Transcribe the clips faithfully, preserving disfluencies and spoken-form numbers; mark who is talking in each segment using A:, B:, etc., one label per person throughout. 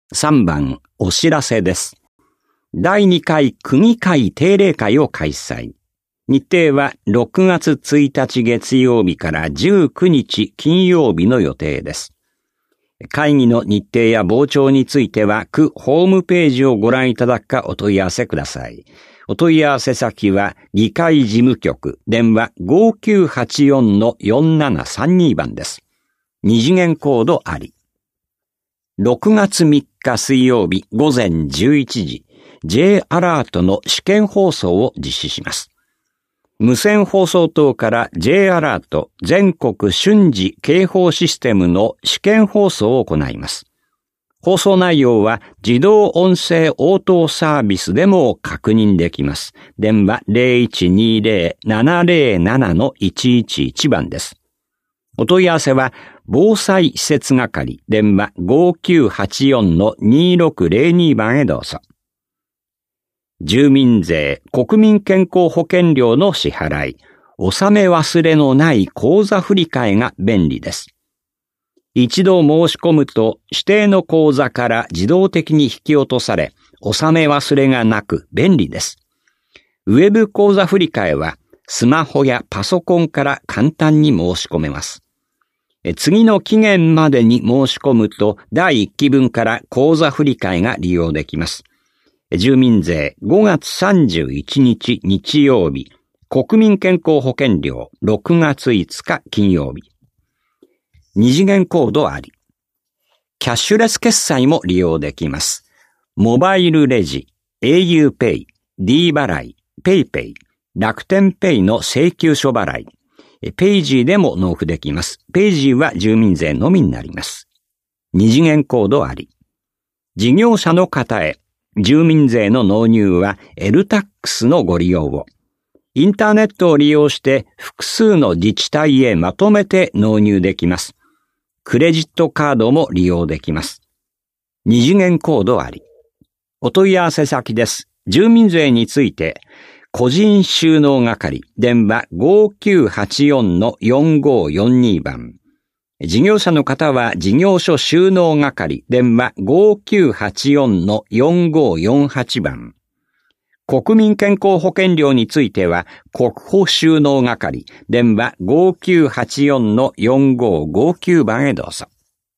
A: さんばん、お知らせです。だいにかい区議会定例会を開催。日程はろくがつついたち月曜日からじゅうくにち金曜日の予定です。会議の日程や傍聴については区ホームページをご覧いただくかお問い合わせください。お問い合わせ先は議会事務局電話 ごきゅうはちよんのよんななさんに 番です。二次元コードあり。ろくがつみっか水曜日午前じゅういちじ、J アラートの試験放送を実施します。無線放送塔から J アラート全国瞬時警報システムの試験放送を行います。放送内容は自動音声応答サービスでも確認できます。電話 ゼロいちにゼロ ななゼロななのいちいちいち 番です。お問い合わせは防災施設係電話 ごきゅうはちよんのにろくゼロに 番へどうぞ。住民税、国民健康保険料の支払い、納め忘れのない口座振替が便利です。一度申し込むと指定の口座から自動的に引き落とされ、納め忘れがなく便利です。ウェブ口座振替はスマホやパソコンから簡単に申し込めます。次の期限までに申し込むとだいいっきぶんから口座振替が利用できます。住民税ごがつさんじゅういちにち日曜日、国民健康保険料ろくがついつか金曜日。二次元コードあり。キャッシュレス決済も利用できます。モバイルレジ、au Pay、D 払い、PayPay、楽天ペイの請求書払い、ペイジーでも納付できます。ペイジーは住民税のみになります。二次元コードあり。事業者の方へ。住民税の納入は エルタックス のご利用を。インターネットを利用して複数の自治体へまとめて納入できます。クレジットカードも利用できます。二次元コードあり。お問い合わせ先です。住民税について、個人収納係電話 ごきゅうはちよんのよんごよんに 番。事業者の方は事業所収納係電話 ごきゅうはちよんのよんごよんはち 番。国民健康保険料については国保収納係電話 ごきゅうはちよんのよんごごきゅう 番へどうぞ。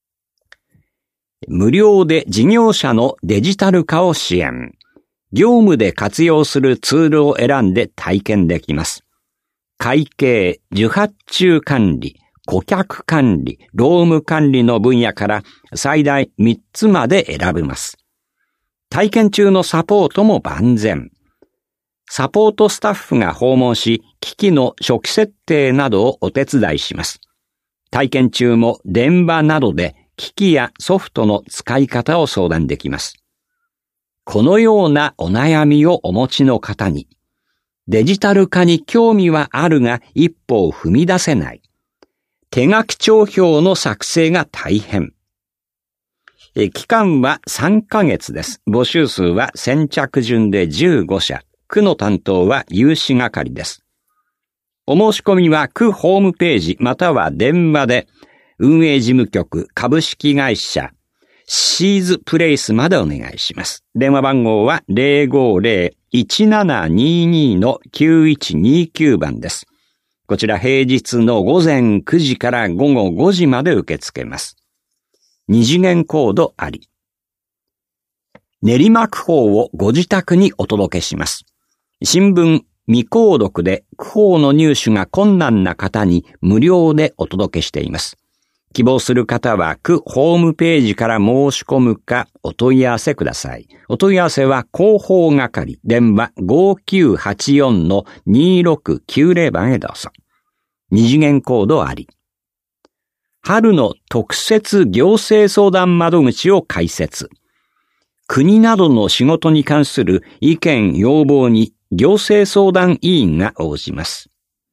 A: 無料で事業者のデジタル化を支援。業務で活用するツールを選んで体験できます。会計、受発注管理、顧客管理、労務管理の分野から最大みっつまで選べます。体験中のサポートも万全。サポートスタッフが訪問し、機器の初期設定などをお手伝いします。体験中も電話などで機器やソフトの使い方を相談できます。このようなお悩みをお持ちの方に、デジタル化に興味はあるが一歩を踏み出せない。手書き帳票の作成が大変。え期間はさんかげつです。募集数は先着順でじゅうごしゃ。区の担当は有志係です。お申し込みは区ホームページまたは電話で運営事務局株式会社シーズプレイスまでお願いします。電話番号は ゼロごゼロ いちななにに のきゅういちにきゅう 番です。こちら平日のごぜんくじからごごごじまで受け付けます。二次元コードあり。練馬区報をご自宅にお届けします。新聞未購読で区報の入手が困難な方に無料でお届けしています。希望する方は区ホームページから申し込むかお問い合わせください。お問い合わせは広報係電話 ごきゅうはちよんのにろくきゅうゼロ 番へどうぞ。二次元コードあり。春の特設行政相談窓口を開設。国などの仕事に関する意見要望に行政相談委員が応じます。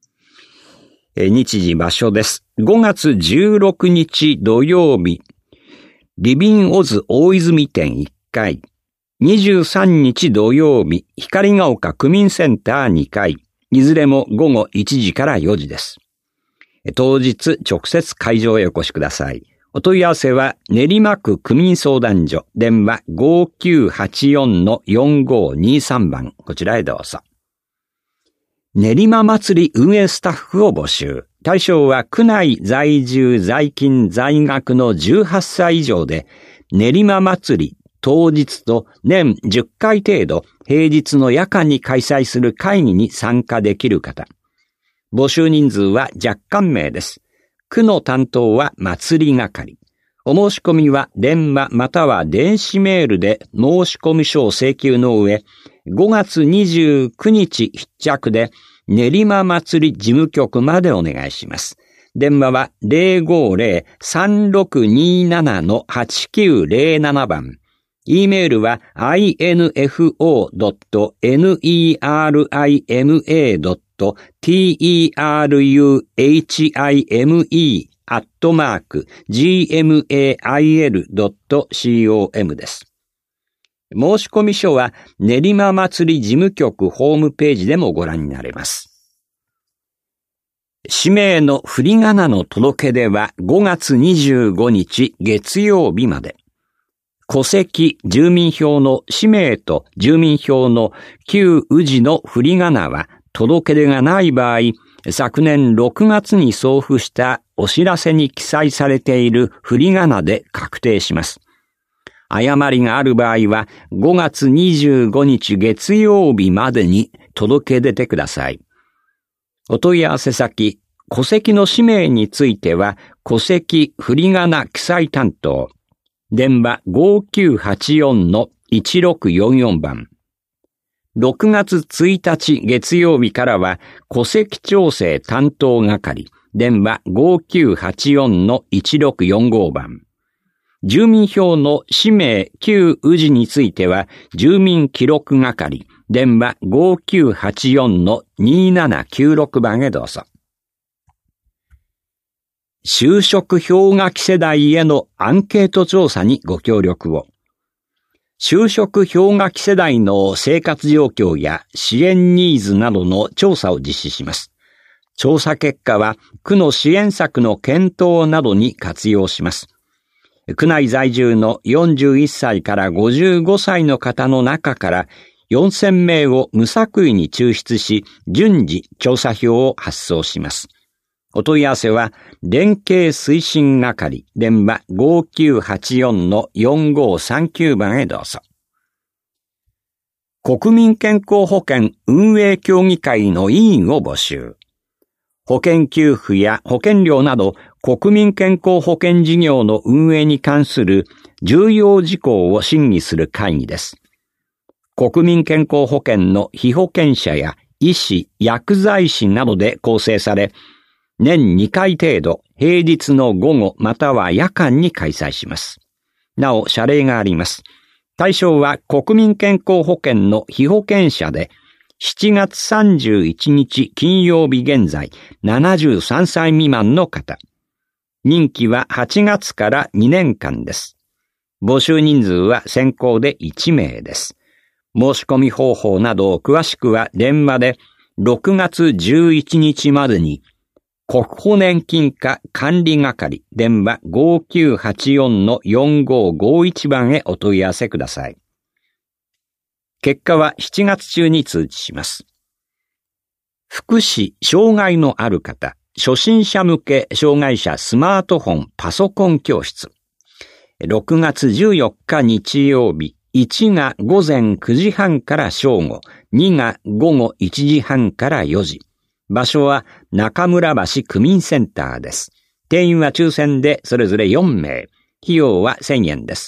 A: 日時場所です。ごがつじゅうろくにち土曜日、リビンオズ大泉店いっかい、にじゅうさんにち土曜日、光が丘区民センターにかい、いずれもごごいちじからよじです。当日直接会場へお越しください。 お問い合わせは練馬区区民相談所、電話 ごきゅうはちよんのよんごにさん 番、こちらへどうぞ。練馬祭り運営スタッフを募集。対象は区内在住在勤在学のじゅうはっさい以上で、練馬祭り当日と年じゅっかい程度平日の夜間に開催する会議に参加できる方。募集人数は若干名です。区の担当は祭り係。お申し込みは電話または電子メールで申し込み書を請求の上、ごがつにじゅうくにち必着で練馬祭り事務局までお願いします。電話は ゼロごゼロ さんろくになな はちきゅうゼロなな 番。E メールは インフォ ドット ネリマ ドット テルヒメ アットマーク ジーエムエーアイエル ドット コム です。申し込み書は練馬祭り事務局ホームページでもご覧になれます。氏名の振り仮名の届け出はごがつにじゅうごにち月曜日まで。戸籍、住民票の氏名と住民票の旧氏の振り仮名は届け出がない場合、昨年ろくがつに送付したお知らせに記載されている振り仮名で確定します。誤りがある場合はごがつにじゅうごにち月曜日までに届け出てください。お問い合わせ先、戸籍の氏名については戸籍振り仮名記載担当、電話 ごきゅうはちよんのいちろくよんよん 番。ろくがつついたち月曜日からは戸籍調整担当係、電話 ごきゅうはちよんのいちろくよんご 番。住民票の氏名旧氏については住民記録係、電話 ごきゅうはちよんのにななきゅうろく 番へどうぞ。就職氷河期世代へのアンケート調査にご協力を。就職氷河期世代の生活状況や支援ニーズなどの調査を実施します。調査結果は区の支援策の検討などに活用します。区内在住のよんじゅういっさいからごじゅうごさいの方の中からよんせんめいを無作為に抽出し、順次調査票を発送します。お問い合わせは、連携推進係、電話 ごきゅうはちよんのよんごさんきゅう 番へどうぞ。国民健康保険運営協議会の委員を募集。保険給付や保険料など国民健康保険事業の運営に関する重要事項を審議する会議です。国民健康保険の被保険者や医師、薬剤師などで構成され、年にかい程度、平日の午後または夜間に開催します。なお、謝礼があります。対象は国民健康保険の被保険者で、しちがつさんじゅういちにち金曜日現在、ななじゅうさんさい未満の方。任期ははちがつからにねんかんです。募集人数は先行でいちめいです。申し込み方法など詳しくは電話でろくがつじゅういちにちまでに、国保年金課管理係電話 ごきゅうはちよんのよんごごいち 番へお問い合わせください。結果はしちがつ中に通知します。福祉・障害のある方、初心者向け障害者スマートフォン・パソコン教室。ろくがつじゅうよっか日曜日、いちがごぜんくじはんから正午、にがごごいちじはんからよじ。場所は中村橋区民センターです。定員は抽選でそれぞれよんめい。費用はせんえんです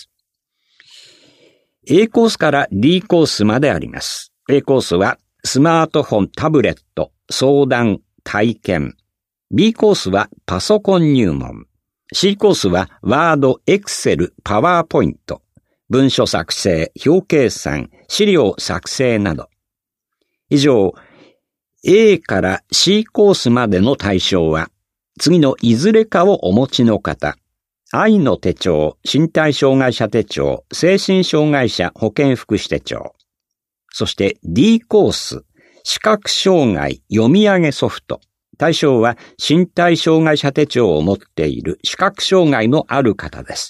A: 。A コースから D コースまであります。A コースはスマートフォン、タブレット、相談、体験。B コースはパソコン入門。C コースはワード、エクセル、パワーポイント。文書作成、表計算、資料作成など。以上、A から C コースまでの対象は、次のいずれかをお持ちの方、愛の手帳、身体障害者手帳、精神障害者保健福祉手帳。そして D コース、視覚障害読み上げソフト、 対象は身体障害者手帳を持っている視覚障害のある方です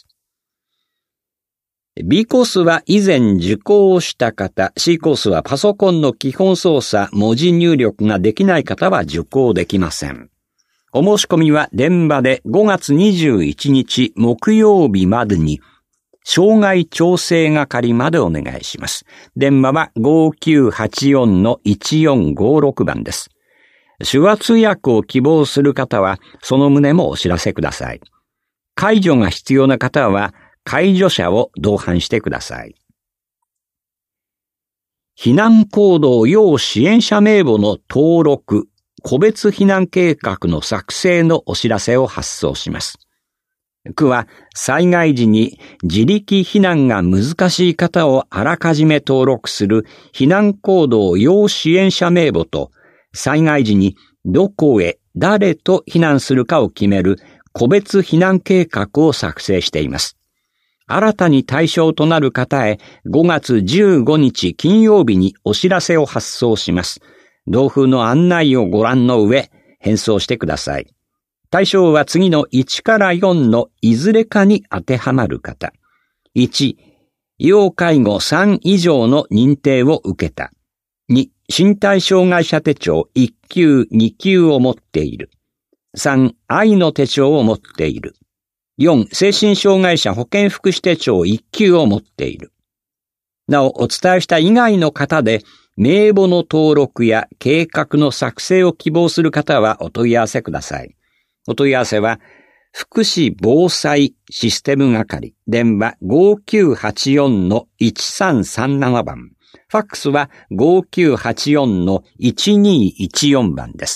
A: 。B コースは以前受講した方、C コースはパソコンの基本操作、文字入力ができない方は受講できません。お申し込みは電話でごがつにじゅういちにち木曜日までに、障害調整係までお願いします。電話は ごきゅうはちよんのいちよんごろく 番です。手話通訳を希望する方は、その旨もお知らせください。介助が必要な方は、介助者を同伴してください。避難行動要支援者名簿の登録、個別避難計画の作成のお知らせを発送します。区は災害時に自力避難が難しい方をあらかじめ登録する避難行動要支援者名簿と、災害時にどこへ誰と避難するかを決める個別避難計画を作成しています。新たに対象となる方へごがつじゅうごにち金曜日にお知らせを発送します。同封の案内をご覧の上、返送してください。対象は次のいちからよんのいずれかに当てはまる方。いち、要介護さん以上の認定を受けた。に、身体障害者手帳いっきゅう、にきゅうを持っている。さん、愛の手帳を持っている。よん、精神障害者保健福祉手帳いっきゅうを持っている。なお、お伝えした以外の方で、名簿の登録や計画の作成を希望する方はお問い合わせください。お問い合わせは、福祉防災システム係、電話 ごきゅうはちよんのいちさんさんなな 番、ファックスは ごきゅうはちよんのいちにいちよん 番です。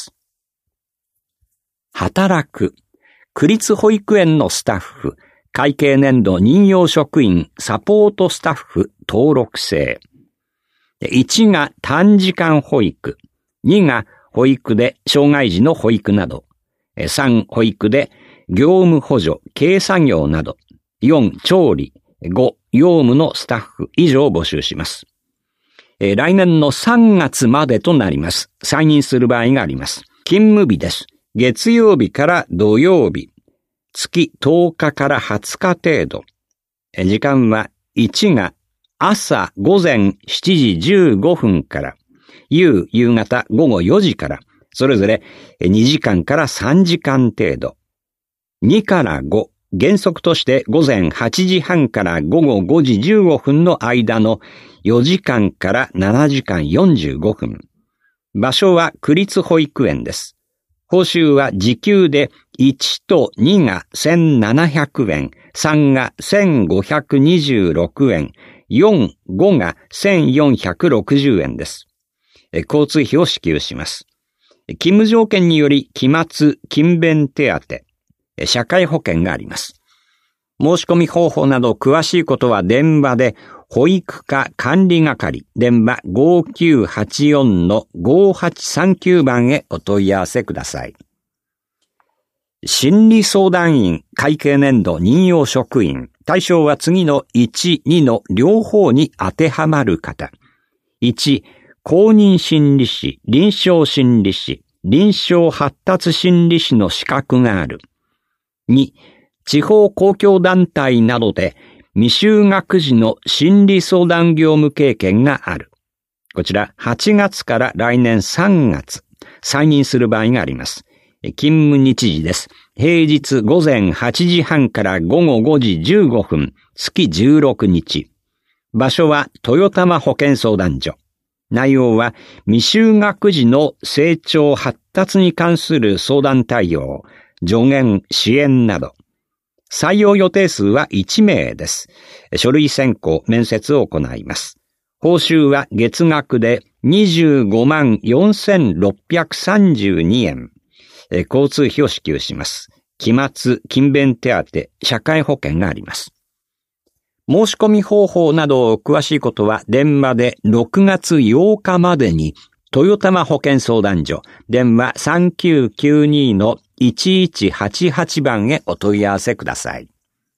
A: 働く、区立保育園のスタッフ、会計年度任用職員、サポートスタッフ、登録制。いちが短時間保育、にが保育で障害児の保育など、さん保育で業務補助、軽作業など、よん調理、ご用務のスタッフ以上を募集します。えー、来年のさんがつまでとなります。サインインする場合があります。勤務日です。月曜日から土曜日、月とおかからはつか程度。えー、時間はいちが朝午前しちじじゅうごふんから、夕夕方午後よじから、それぞれにじかんからさんじかん程度。にからご、原則として午前はちじはんから午後ごじじゅうごふんの間のよじかんからななじかんよんじゅうごふん。場所は区立保育園です。報酬は時給でいちとにがせんななひゃくえん、さんがせんごひゃくにじゅうろくえん、よん、ごがせんよんひゃくろくじゅうえんです。交通費を支給します。勤務条件により期末勤勉手当、社会保険があります。申し込み方法など詳しいことは電話で保育課管理係電話 ごきゅうはちよんのごはちさんきゅう 番へお問い合わせください。心理相談員会計年度任用職員対象は次のいち、にの両方に当てはまる方。いち公認心理師、臨床心理師、臨床発達心理師の資格がある。に、地方公共団体などで未就学児の心理相談業務経験がある。こちらはちがつから来年さんがつ、再任する場合があります。勤務日時です。平日午前はちじはんから午後ごじじゅうごふん、月じゅうろくにち。場所は豊玉保健相談所。内容は未就学児の成長発達に関する相談対応、助言、支援など。採用予定数はいちめいです。書類選考、面接を行います。報酬は月額でにじゅうごまんよんせんろっぴゃくさんじゅうにえん。交通費を支給します。期末、勤勉手当、社会保険があります。申し込み方法など詳しいことは電話でろくがつようかまでに豊玉保健相談所電話 さんきゅうきゅうにのいちいちはちはち 番へお問い合わせください。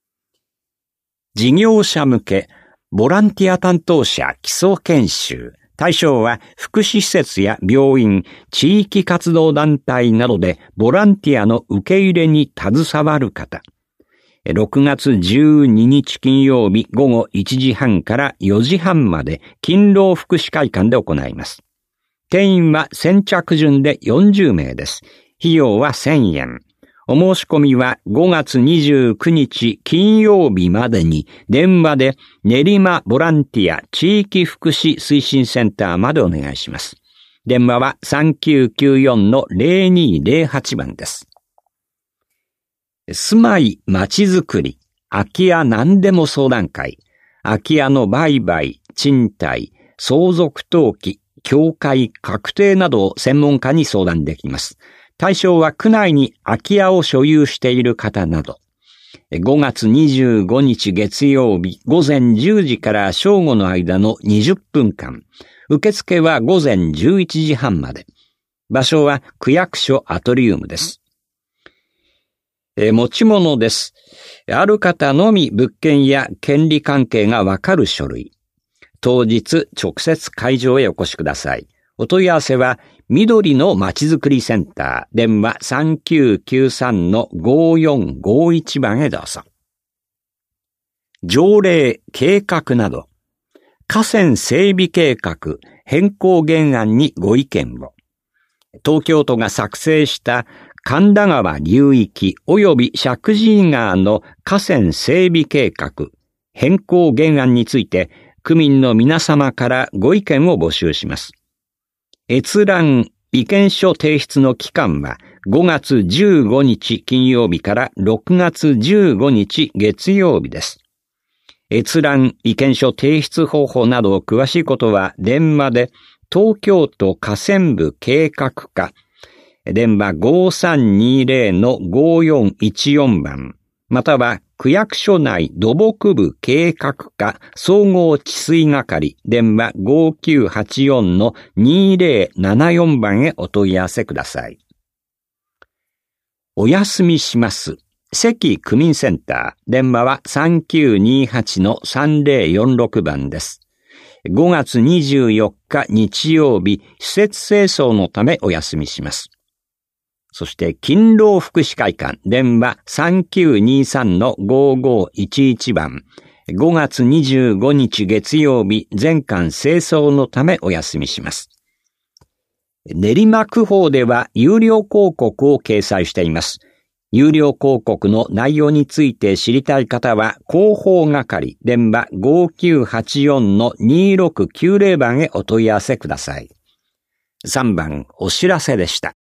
A: 事業者向けボランティア担当者基礎研修対象は福祉施設や病院、地域活動団体などでボランティアの受け入れに携わる方。ろくがつじゅうににち金曜日午後いちじはんからよじはんまで勤労福祉会館で行います。定員は先着順でよんじゅうめいです。費用はせんえん。お申し込みはごがつにじゅうくにち金曜日までに電話で練馬ボランティア地域福祉推進センターまでお願いします。電話は さんきゅうきゅうよん のゼロにゼロはち 番です。住まいまちづくり、空き家何でも相談会、空き家の売買、賃貸、相続登記、境界、確定などを専門家に相談できます。対象は区内に空き家を所有している方など。ごがつにじゅうごにち月曜日午前じゅうじから正午の間のにじゅっぷんかん。受付は午前じゅういちじはんまで。場所は区役所アトリウムです。え持ち物です。ある方のみ物件や権利関係がわかる書類。当日直接会場へお越しください。お問い合わせは緑のまちづくりセンター、電話 さんきゅうきゅうさん のごよんごいち 番へどうぞ。条例、計画など、河川整備計画、変更原案にご意見を。東京都が作成した神田川流域及び石神井川の河川整備計画、変更原案について、区民の皆様からご意見を募集します。閲覧、意見書提出の期間はごがつじゅうごにち金曜日からろくがつじゅうごにち月曜日です。閲覧、意見書提出方法など詳しいことは電話で東京都河川部計画課、電話 ごさんにゼロ のごよんいちよん 番、または区役所内土木部計画課総合治水係、電話 ごきゅうはちよん のにゼロななよん 番へお問い合わせください。お休みします。関区民センター、電話は さんきゅうにはち のさんゼロよんろく 番です。ごがつにじゅうよっか日曜日、施設清掃のためお休みします。そして、勤労福祉会館、電話 さんきゅうにさん のごごいちいち 番。ごがつにじゅうごにち月曜日、全館清掃のためお休みします。練馬区法では有料広告を掲載しています。有料広告の内容について知りたい方は、広報係、電話 ごきゅうはちよん のにろくきゅうゼロ 番へお問い合わせください。さんばん、お知らせでした。